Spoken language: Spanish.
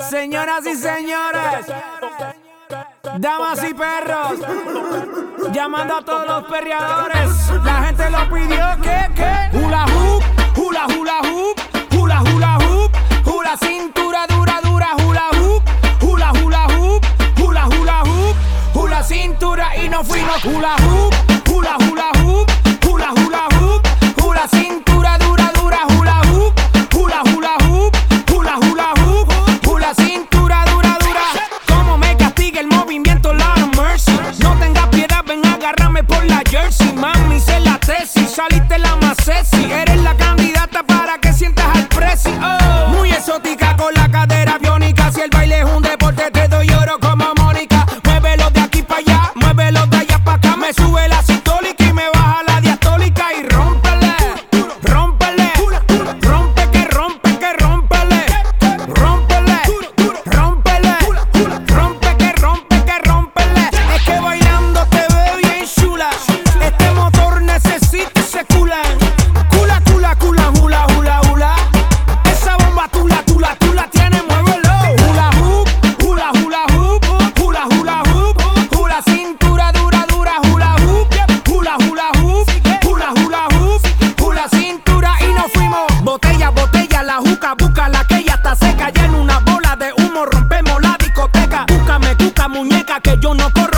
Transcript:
Señoras y señores, damas y perros, llamando a todos los perreadores. La gente lo pidió, ¿qué? Hula hoop, hula hula hoop, hula hula hoop, hula cintura dura dura, hula hoop, hula hula hoop, hula hula hoop, hula cintura y nos fuimos. Hula hoop, hula hula hoop, hula hula hoop, hula cintura dura dura, hula hoop, hula hula hoop, hula hula hoop, hula cintura dura dura. Como me castiga el movimiento, Lord of mercy. No tengas piedad, ven a agarrarme por la jersey. Mami, sé la tesis, saliste la más sexy. Eres la candidata para que sientas al presi. Oh, muy exótica con la cadera biónica. Si el baile es un deporte, te doy oro como Mónica. Muévelo de aquí para allá, muévelo de allá para acá. Me sube la sistólica y me baja la diastólica. Y rómpele, rómpele, rompe que rompe que rómpele, rómpele, rómpele, rompe que rompe que rómpele. Es que bailando te veo bien chula. Este motor necesita ese cula. Cula, cula, cula, hula, hula, hula. Esa bomba tú la tienes, muévelo. Hula hoop, hula, hula hoop, hula, hula hoop, hula cintura dura, dura, hula hoop, hula, hula hoop, hula, hula hoop, hula cintura y nos fuimos. Botella, botella, la juca, busca la que ya está seca. Ya en una bola de humo rompemos la discoteca. Búscame, cuca, muñeca, que yo no corro